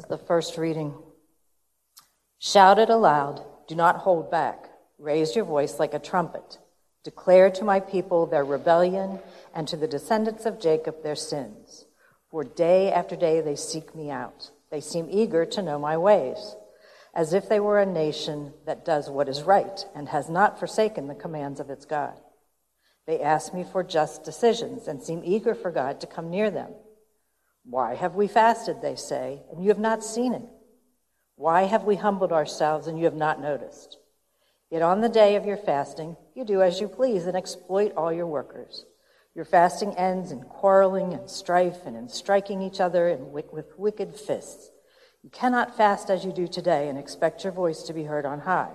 The first reading. Shout it aloud, do not hold back. Raise your voice like a trumpet. Declare to my people their rebellion and to the descendants of Jacob their sins. For day after day they seek me out. They seem eager to know my ways, as if they were a nation that does what is right and has not forsaken the commands of its God. They ask me for just decisions and seem eager for God to come near them. Why have we fasted, they say, and you have not seen it? Why have we humbled ourselves and you have not noticed? Yet on the day of your fasting, you do as you please and exploit all your workers. Your fasting ends in quarreling and strife and in striking each other with wicked fists. You cannot fast as you do today and expect your voice to be heard on high.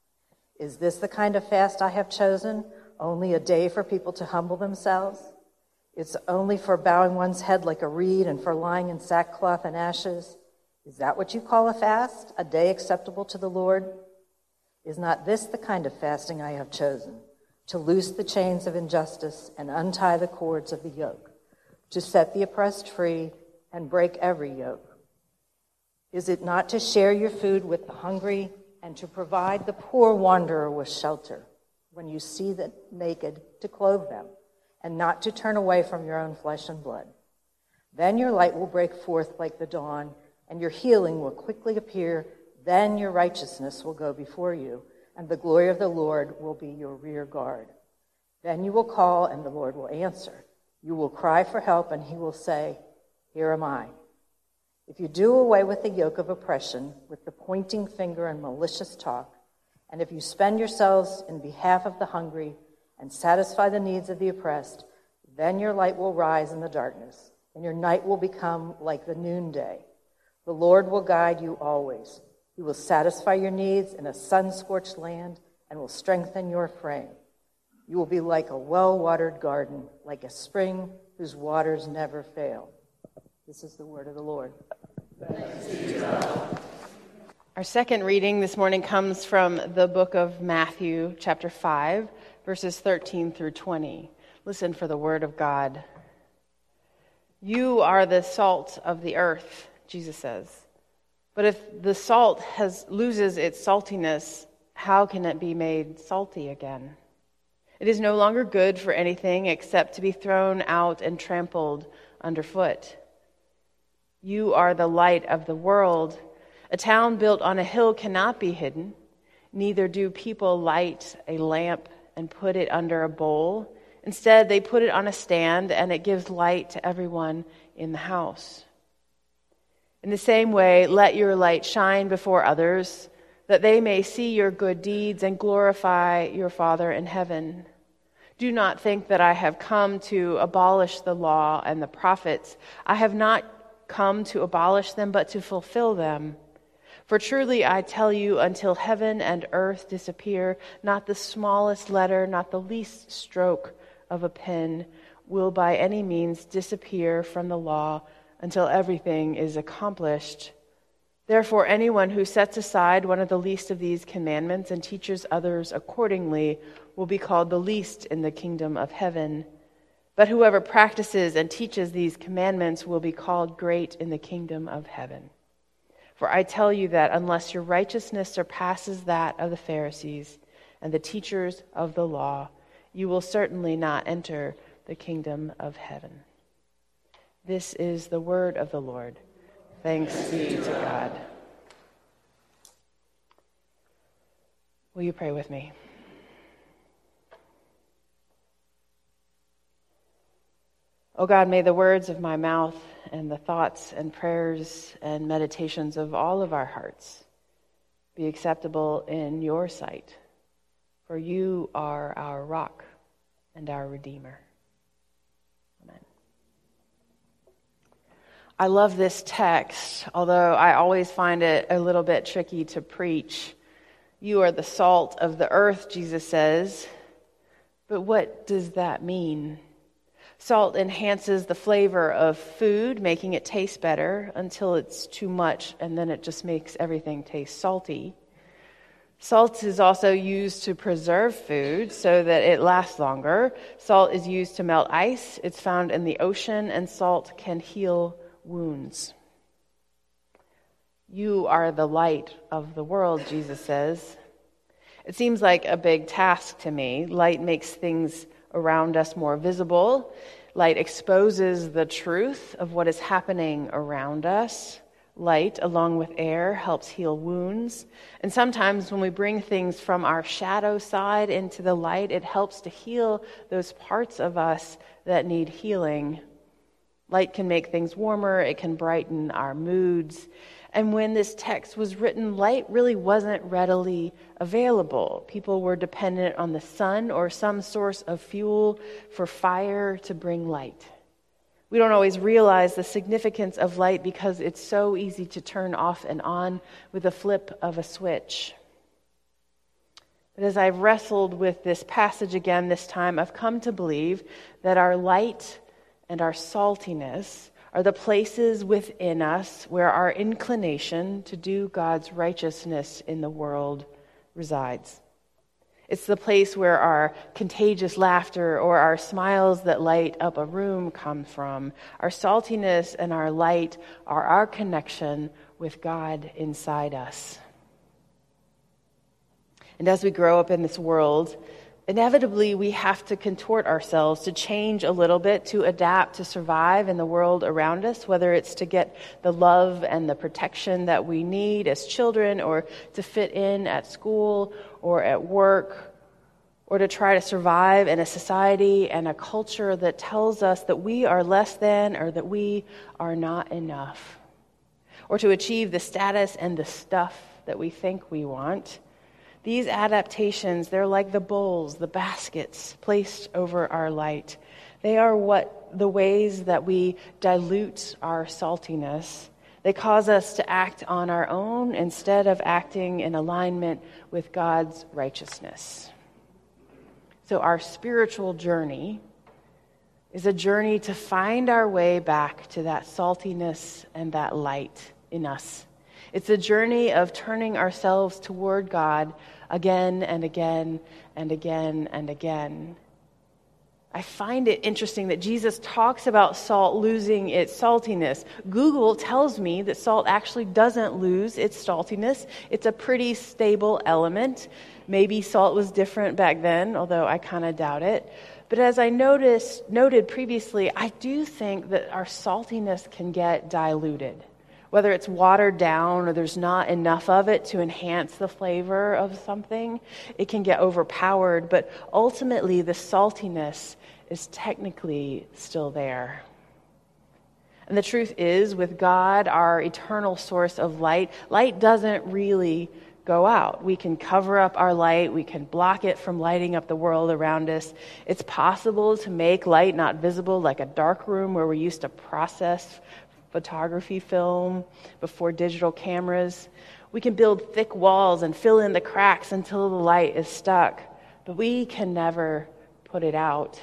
Is this the kind of fast I have chosen? Only a day for people to humble themselves? It's only for bowing one's head like a reed and for lying in sackcloth and ashes? Is that what you call a fast, a day acceptable to the Lord? Is not this the kind of fasting I have chosen? To loose the chains of injustice and untie the cords of the yoke, to set the oppressed free and break every yoke? Is it not to share your food with the hungry and to provide the poor wanderer with shelter, when you see the naked to clothe them, and not to turn away from your own flesh and blood? Then your light will break forth like the dawn, and your healing will quickly appear. Then your righteousness will go before you, and the glory of the Lord will be your rear guard. Then you will call, and the Lord will answer. You will cry for help, and he will say, here am I. If you do away with the yoke of oppression, with the pointing finger and malicious talk, and if you spend yourselves in behalf of the hungry and satisfy the needs of the oppressed, then your light will rise in the darkness, and your night will become like the noonday. The Lord will guide you always. He will satisfy your needs in a sun-scorched land and will strengthen your frame. You will be like a well-watered garden, like a spring whose waters never fail. This is the word of the Lord. Thanks be to God. Our second reading this morning comes from the book of Matthew, chapter 5, verses 13 through 20. Listen for the word of God. You are the salt of the earth, Jesus says. But if the salt loses its saltiness, how can it be made salty again? It is no longer good for anything except to be thrown out and trampled underfoot. You are the light of the world. A town built on a hill cannot be hidden. Neither do people light a lamp and put it under a bowl. Instead, they put it on a stand, and it gives light to everyone in the house. In the same way, let your light shine before others, that they may see your good deeds and glorify your Father in heaven. Do not think that I have come to abolish the law and the prophets. I have not come to abolish them, but to fulfill them. For truly I tell you, until heaven and earth disappear, not the smallest letter, not the least stroke of a pen will by any means disappear from the law until everything is accomplished. Therefore, anyone who sets aside one of the least of these commandments and teaches others accordingly will be called the least in the kingdom of heaven. But whoever practices and teaches these commandments will be called great in the kingdom of heaven. For I tell you that unless your righteousness surpasses that of the Pharisees and the teachers of the law, you will certainly not enter the kingdom of heaven. This is the word of the Lord. Thanks be to God. Will you pray with me? O God, may the words of my mouth and the thoughts and prayers and meditations of all of our hearts be acceptable in your sight, for you are our rock and our Redeemer. Amen. I love this text, although I always find it a little bit tricky to preach. You are the salt of the earth, Jesus says. But what does that mean? Salt enhances the flavor of food, making it taste better until it's too much, and then it just makes everything taste salty. Salt is also used to preserve food so that it lasts longer. Salt is used to melt ice. It's found in the ocean, and salt can heal wounds. You are the light of the world, Jesus says. It seems like a big task to me. Light makes things around us more visible. Light exposes the truth of what is happening around us. Light, along with air, helps heal wounds. And sometimes when we bring things from our shadow side into the light, it helps to heal those parts of us that need healing. Light can make things warmer. It can brighten our moods. And when this text was written, light really wasn't readily available. People were dependent on the sun or some source of fuel for fire to bring light. We don't always realize the significance of light because it's so easy to turn off and on with a flip of a switch. But as I've wrestled with this passage again this time, I've come to believe that our light and our saltiness are the places within us where our inclination to do God's righteousness in the world resides. It's the place where our contagious laughter or our smiles that light up a room come from. Our saltiness and our light are our connection with God inside us. And as we grow up in this world, inevitably we have to contort ourselves, to change a little bit, to adapt, to survive in the world around us, whether it's to get the love and the protection that we need as children, or to fit in at school or at work, or to try to survive in a society and a culture that tells us that we are less than or that we are not enough, or to achieve the status and the stuff that we think we want. These adaptations, they're like the bowls, the baskets placed over our light. They are the ways that we dilute our saltiness. They cause us to act on our own instead of acting in alignment with God's righteousness. So our spiritual journey is a journey to find our way back to that saltiness and that light in us. It's a journey of turning ourselves toward God again and again and again and again. I find it interesting that Jesus talks about salt losing its saltiness. Google tells me that salt actually doesn't lose its saltiness. It's a pretty stable element. Maybe salt was different back then, although I kind of doubt it. But as I noted previously, I do think that our saltiness can get diluted. Whether it's watered down or there's not enough of it to enhance the flavor of something, it can get overpowered. But ultimately, the saltiness is technically still there. And the truth is, with God, our eternal source of light, light doesn't really go out. We can cover up our light. We can block it from lighting up the world around us. It's possible to make light not visible, like a dark room where we used to process photography film before digital cameras. We can build thick walls and fill in the cracks until the light is stuck, but we can never put it out.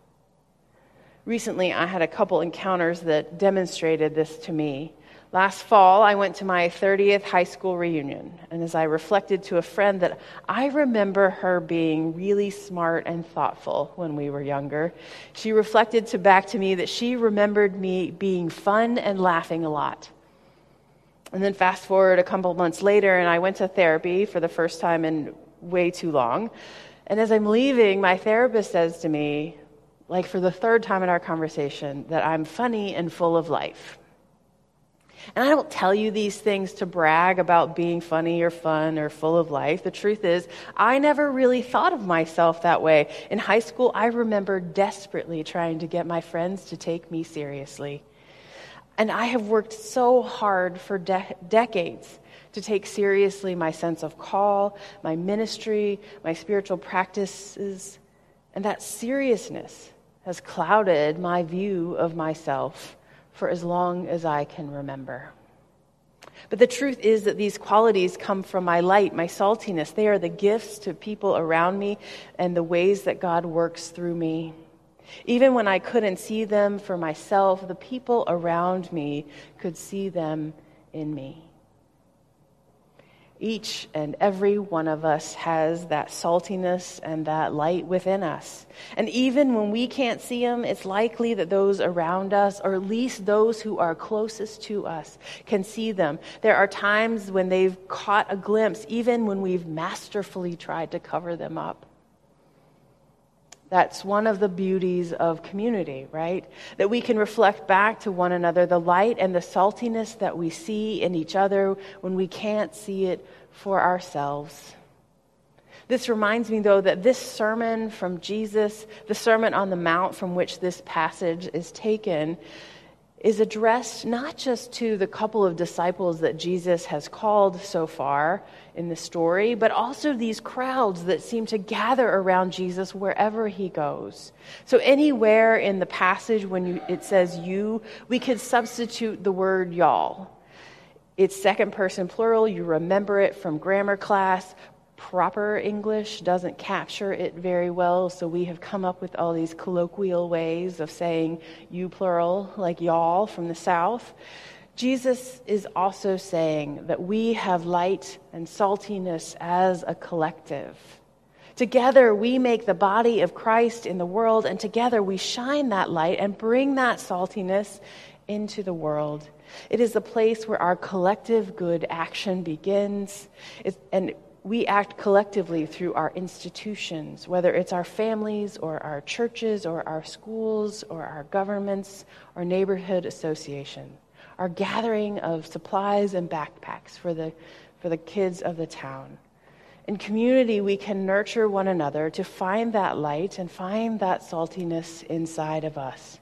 Recently, I had a couple encounters that demonstrated this to me. Last fall, I went to my 30th high school reunion, and as I reflected to a friend that I remember her being really smart and thoughtful when we were younger, she reflected back to me that she remembered me being fun and laughing a lot. And then fast forward a couple months later, and I went to therapy for the first time in way too long. And as I'm leaving, my therapist says to me, like for the third time in our conversation, that I'm funny and full of life. And I don't tell you these things to brag about being funny or fun or full of life. The truth is, I never really thought of myself that way. In high school, I remember desperately trying to get my friends to take me seriously. And I have worked so hard for decades to take seriously my sense of call, my ministry, my spiritual practices. And that seriousness has clouded my view of myself for as long as I can remember. But the truth is that these qualities come from my light, my saltiness. They are the gifts to people around me and the ways that God works through me. Even when I couldn't see them for myself, the people around me could see them in me. Each and every one of us has that saltiness and that light within us. And even when we can't see them, it's likely that those around us, or at least those who are closest to us, can see them. There are times when they've caught a glimpse, even when we've masterfully tried to cover them up. That's one of the beauties of community, right? That we can reflect back to one another the light and the saltiness that we see in each other when we can't see it for ourselves. This reminds me, though, that this sermon from Jesus, the Sermon on the Mount from which this passage is taken, is addressed not just to the couple of disciples that Jesus has called so far in the story, but also these crowds that seem to gather around Jesus wherever he goes. So anywhere in the passage when it says you, we could substitute the word y'all. It's second person plural. You remember it from grammar class. Proper English doesn't capture it very well, so we have come up with all these colloquial ways of saying you plural, like y'all from the South. Jesus is also saying that we have light and saltiness as a collective. Together we make the body of Christ in the world, and together we shine that light and bring that saltiness into the world. It is the place where our collective good action begins, and we act collectively through our institutions, whether it's our families or our churches or our schools or our governments or neighborhood association. Our gathering of supplies and backpacks for the kids of the town. In community, we can nurture one another to find that light and find that saltiness inside of us.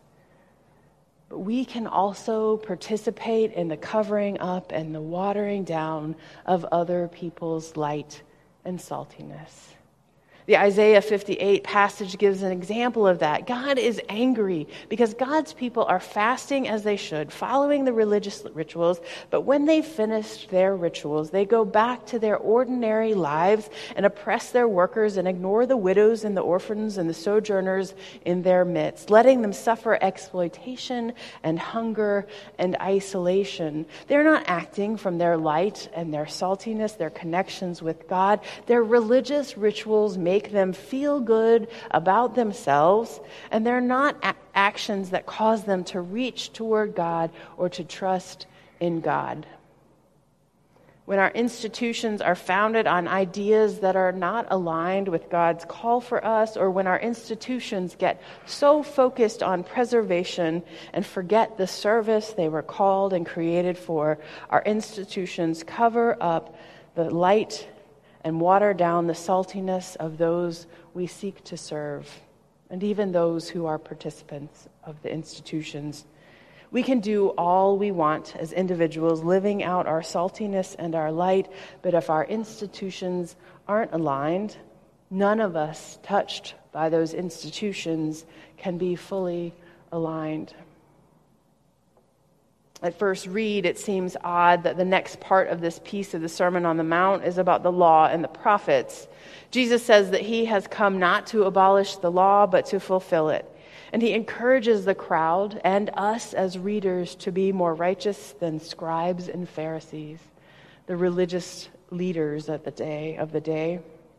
But we can also participate in the covering up and the watering down of other people's light and saltiness. The Isaiah 58 passage gives an example of that. God is angry because God's people are fasting as they should, following the religious rituals, but when they've finished their rituals, they go back to their ordinary lives and oppress their workers and ignore the widows and the orphans and the sojourners in their midst, letting them suffer exploitation and hunger and isolation. They're not acting from their light and their saltiness, their connections with God. Their religious rituals make them feel good about themselves, and they're not actions that cause them to reach toward God or to trust in God. When our institutions are founded on ideas that are not aligned with God's call for us, or when our institutions get so focused on preservation and forget the service they were called and created for, our institutions cover up the light and water down the saltiness of those we seek to serve, and even those who are participants of the institutions. We can do all we want as individuals, living out our saltiness and our light, but if our institutions aren't aligned, none of us touched by those institutions can be fully aligned. At first read, it seems odd that the next part of this piece of the Sermon on the Mount is about the law and the prophets. Jesus says that he has come not to abolish the law, but to fulfill it. And he encourages the crowd and us as readers to be more righteous than scribes and Pharisees, the religious leaders of the day.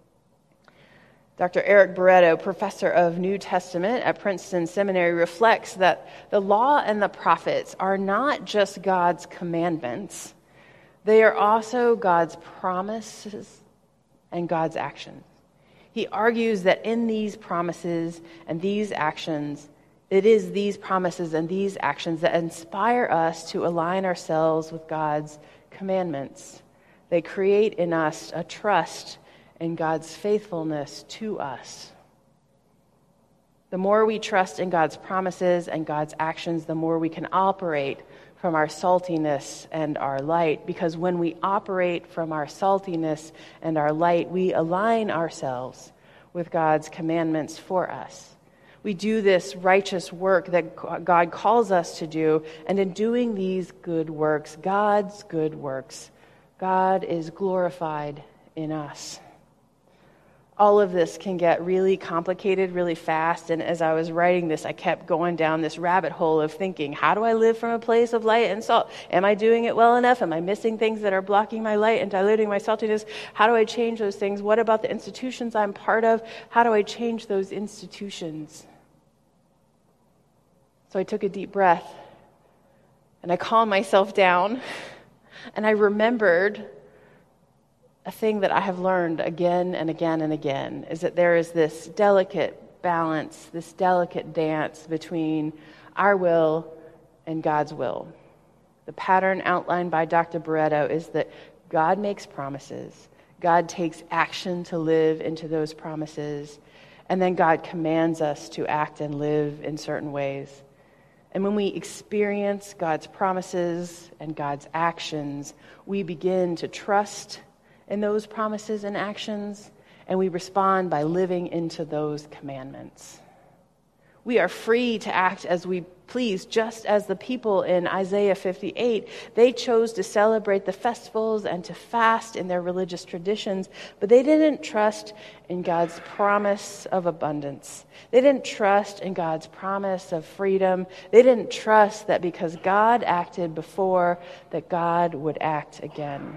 Dr. Eric Barreto, professor of New Testament at Princeton Seminary, reflects that the law and the prophets are not just God's commandments. They are also God's promises and God's actions. He argues that in these promises and these actions, it is these promises and these actions that inspire us to align ourselves with God's commandments. They create in us a trust in God's faithfulness to us. The more we trust in God's promises and God's actions, the more we can operate from our saltiness and our light. Because when we operate from our saltiness and our light, we align ourselves with God's commandments for us. We do this righteous work that God calls us to do, and in doing these good works, God's good works, God is glorified in us. All of this can get really complicated really fast, and as I was writing this, I kept going down this rabbit hole of thinking, how do I live from a place of light and salt? Am I doing it well enough? Am I missing things that are blocking my light and diluting my saltiness? How do I change those things? What about the institutions I'm part of? How do I change those institutions? So I took a deep breath, and I calmed myself down, and I remembered a thing that I have learned again and again and again, is that there is this delicate balance, this delicate dance between our will and God's will. The pattern outlined by Dr. Barreto is that God makes promises, God takes action to live into those promises, and then God commands us to act and live in certain ways. And when we experience God's promises and God's actions, we begin to trust in those promises and actions, and we respond by living into those commandments. We are free to act as we please, just as the people in Isaiah 58, they chose to celebrate the festivals and to fast in their religious traditions, but they didn't trust in God's promise of abundance. They didn't trust in God's promise of freedom. They didn't trust that because God acted before, that God would act again.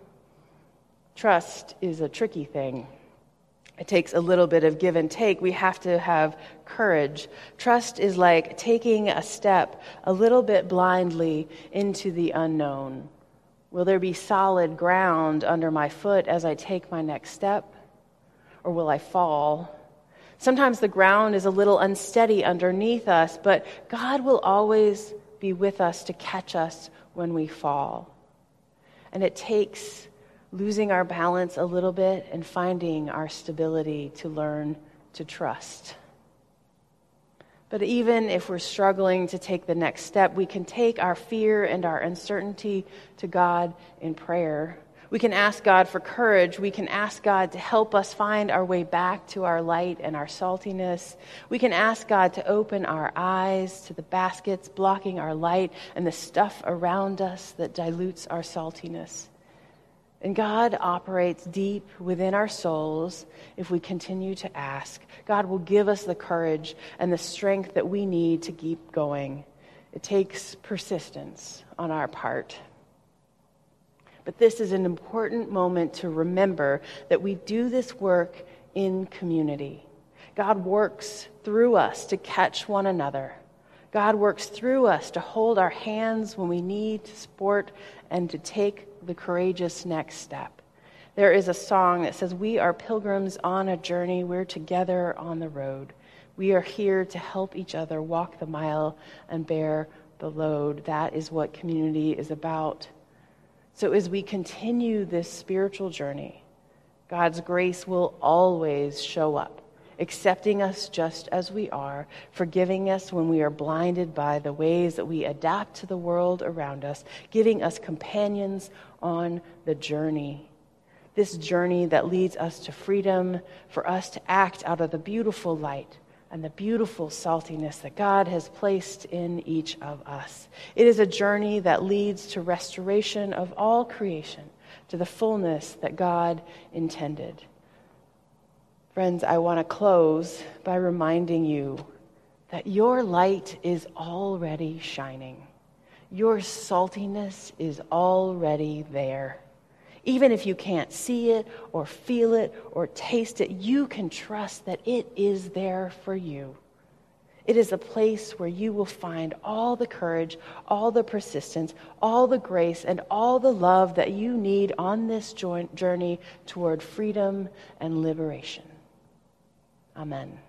Trust is a tricky thing. It takes a little bit of give and take. We have to have courage. Trust is like taking a step a little bit blindly into the unknown. Will there be solid ground under my foot as I take my next step? Or will I fall? Sometimes the ground is a little unsteady underneath us, but God will always be with us to catch us when we fall. And it takes losing our balance a little bit and finding our stability to learn to trust. But even if we're struggling to take the next step, we can take our fear and our uncertainty to God in prayer. We can ask God for courage. We can ask God to help us find our way back to our light and our saltiness. We can ask God to open our eyes to the baskets blocking our light and the stuff around us that dilutes our saltiness. And God operates deep within our souls if we continue to ask. God will give us the courage and the strength that we need to keep going. It takes persistence on our part. But this is an important moment to remember that we do this work in community. God works through us to catch one another. God works through us to hold our hands when we need support and to take the courageous next step. There is a song that says, "We are pilgrims on a journey. We're together on the road. We are here to help each other walk the mile and bear the load." That is what community is about. So as we continue this spiritual journey, God's grace will always show up, accepting us just as we are, forgiving us when we are blinded by the ways that we adapt to the world around us, giving us companions on the journey. This journey that leads us to freedom, for us to act out of the beautiful light and the beautiful saltiness that God has placed in each of us. It is a journey that leads to restoration of all creation, to the fullness that God intended. Friends, I want to close by reminding you that your light is already shining. Your saltiness is already there. Even if you can't see it or feel it or taste it, you can trust that it is there for you. It is a place where you will find all the courage, all the persistence, all the grace, and all the love that you need on this journey toward freedom and liberation. Amen.